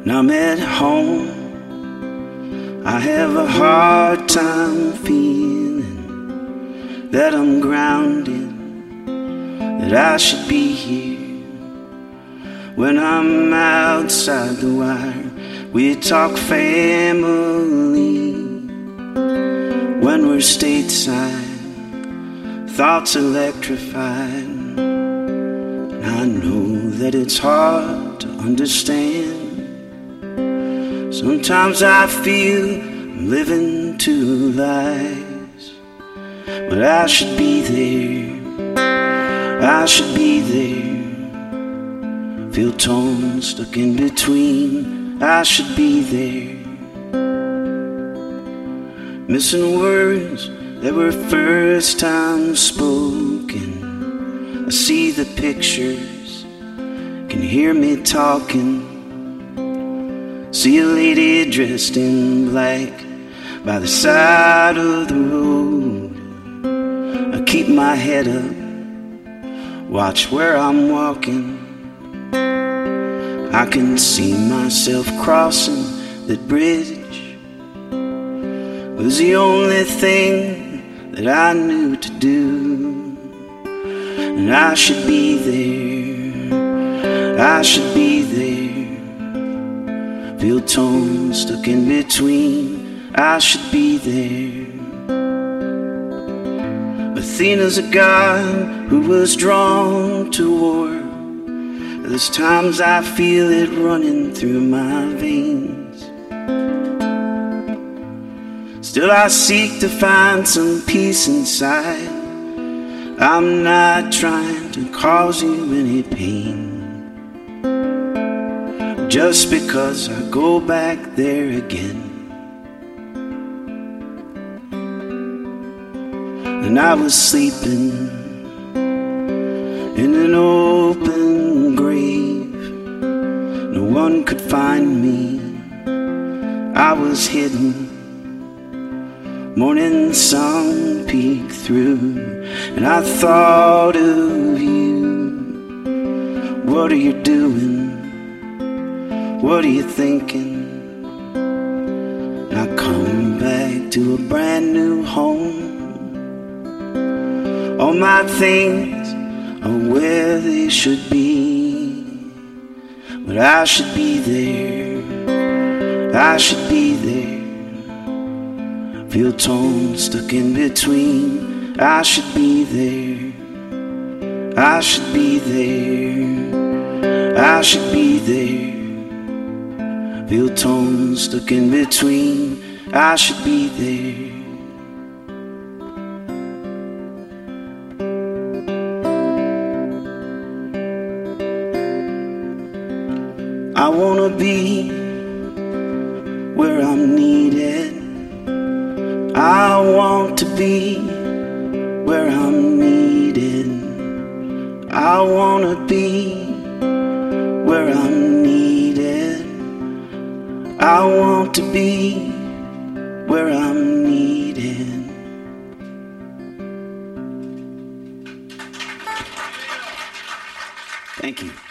When I'm at home, I have a hard time feeling that I'm grounded, that I should be here. When I'm outside the wire, we talk family. When we're stateside, thoughts electrified. And I know that it's hard to understand. Sometimes I feel I'm living two lives, but I should be there, I should be there. Feel torn, stuck in between, I should be there. Missing words that were first time spoken. I see the pictures, can hear me talking. See a lady dressed in black by the side of the road. I keep my head up, watch where I'm walking. I can see myself crossing that bridge. It was the only thing that I knew to do. And I should be there, I should be there. Feel torn, stuck in between, I should be there. Athena's a god who was drawn to war. There's times I feel it running through my veins. Still I seek to find some peace inside. I'm not trying to cause you any pain, just because I go back there again. And I was sleeping in an open grave. No one could find me, I was hidden. Morning sun peeked through, and I thought of you. What are you doing? What are you thinking? And I come back to a brand new home. All my things are where they should be, but I should be there, I should be there. Feel torn, stuck in between, I should be there, I should be there, I should be there. Feel torn, stuck in between, I should be there. I wanna be where I'm needed. I want to be where I'm needed. I wanna be where I'm needed. I want to be where I'm needed. Thank you.